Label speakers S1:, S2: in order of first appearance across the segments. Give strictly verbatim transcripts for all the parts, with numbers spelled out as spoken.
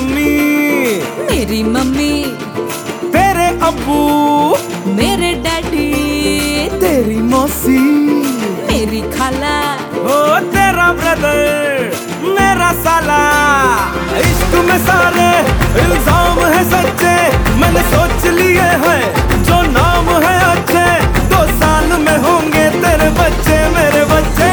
S1: Mummy
S2: मेरी mummy,
S1: तेरे अब्बू
S2: मेरे डैडी,
S1: तेरी मौसी
S2: मेरी खाला,
S1: ओ तेरा ब्रदर मेरा साला। इश्क में सारे इल्जाम है सच्चे, मैंने सोच लिए हैं जो नाम है अच्छे। दो साल में होंगे तेरे बच्चे मेरे बच्चे।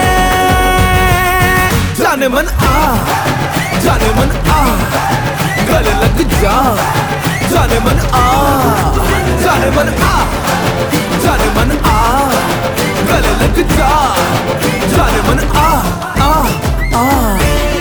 S1: जाने मन आ जाने मन आ गले लग जा। जाने मन आ जाने मन आ जाने मन आ गले लग जा। जाने मन आ आ आ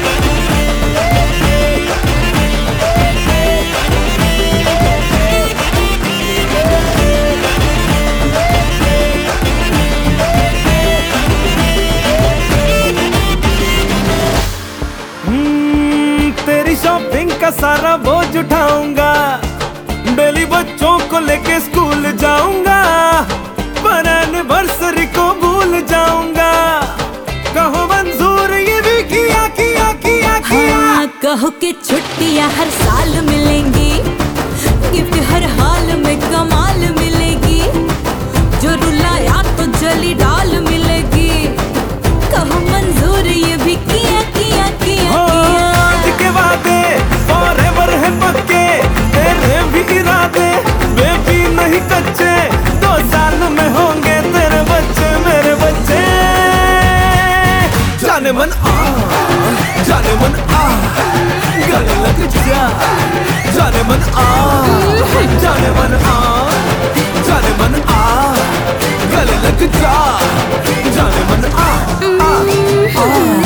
S1: तेरी शॉपिंग का सारा बोझ उठाऊंगा। डेली बच्चों को लेके स्कूल जाऊंगा, पर एनिवर्सरी को भूल जाऊंगा। कहो मंजूर ये भी किया किया किया किया।
S2: हाँ, कहो कि छुट्टियां हर साल मिलेंगी, गिफ्ट हर हाल में कमाल मिलेगी। जो रुलाया तो जली डाल मिलेगी। कहो मंजूर ये भी किया किया किया किया।
S1: आज के वादे फॉरएवर है पक्के, तेरे भी इरादे बेबी नहीं कच्चे। दो साल में होंगे तेरे बच्चे मेरे बच्चे। जाने मन आ जाने मन आ गले लग जा। जाने मन आ जाने मन आ जाने मन आ गले लग जा। जाने मन आ आ आ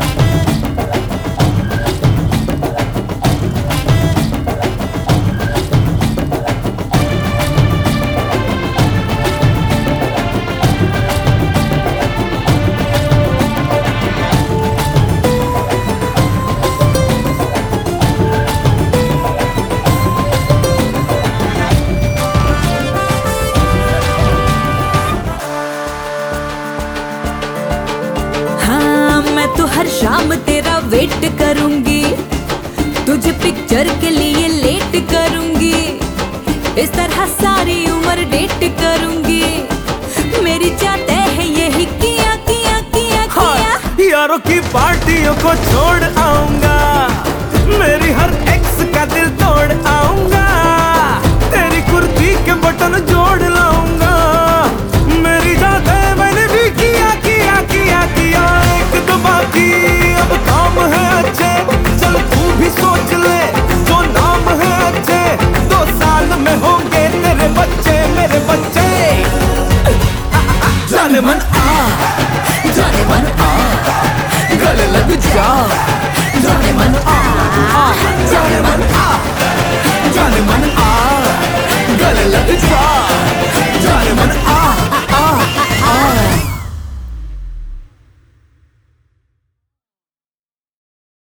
S2: तो हर शाम तेरा वेट करूंगी, तुझे पिक्चर के लिए लेट करूंगी। इस तरह सारी उम्र डेट करूंगी। मेरी चाहते है यही किया किया किया किया।
S1: यारों की पार्टियों को छोड़ आऊंगा, मेरी हर एक्स का दिल तोड़ आ